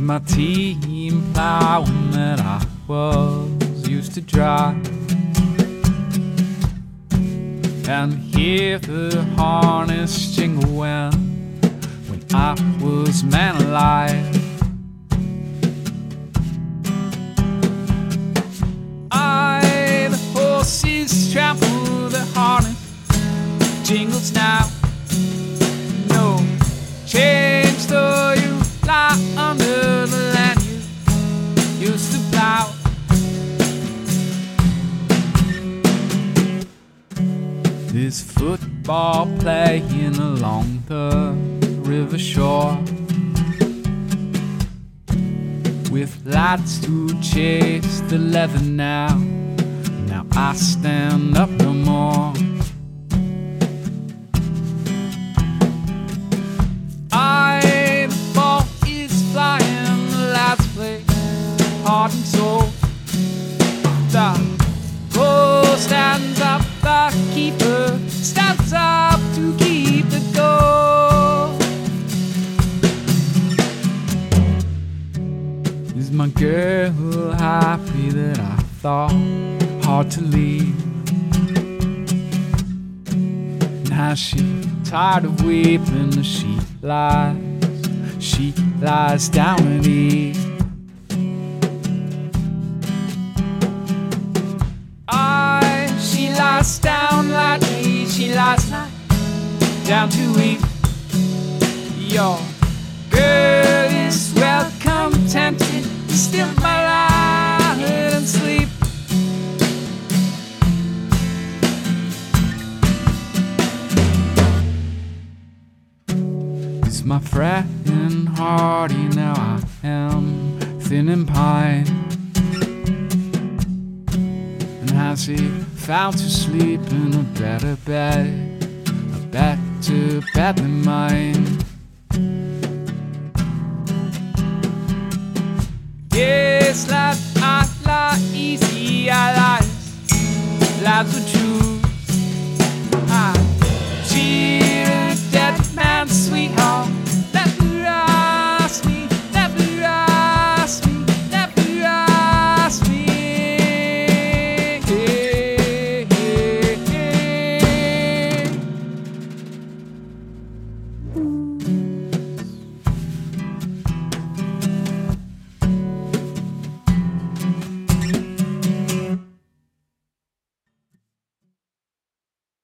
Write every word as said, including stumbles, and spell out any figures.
my team plowing that I was used to drive, and hear the harness jingle when, when I was man alive. I, the horses trample the harness, jingles now, no change though you lie under the land you used to plow. This football playing along the river shore, with lads to chase the leather now. Now I stand up no more. I, the ball is flying, the lads play heart and soul. The goal stands up, the keeper stands up to keep the goal. Is my girl happy that I thought hard to leave? And has she tired of weeping as she lies, she lies down and eats? I, she lies down like me, she lies down to eat. Your girl is well contented, still my lie and sleep. Is my friend hearty now? I am thin and pine. And has he found to sleep in a better bed, a better bed than mine? Yes, lad, I lie easy, I lie, lads are true.